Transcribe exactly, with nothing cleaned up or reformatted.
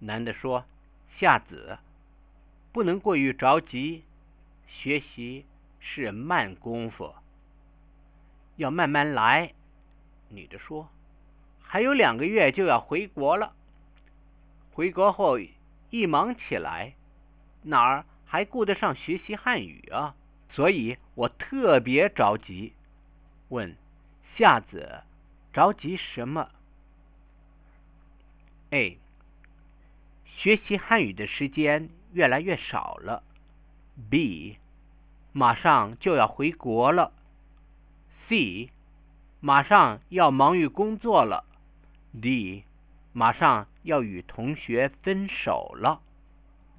男的说：夏子，不能过于着急，学习是慢功夫，要慢慢来。女的说：还有两个月就要回国了，回国后一忙起来，哪儿还顾得上学习汉语啊？所以我特别着急。问夏子着急什么？ A. 学习汉语的时间越来越少了。 B. 马上就要回国了。 C. 马上要忙于工作了。 D. 马上要与同学分手了。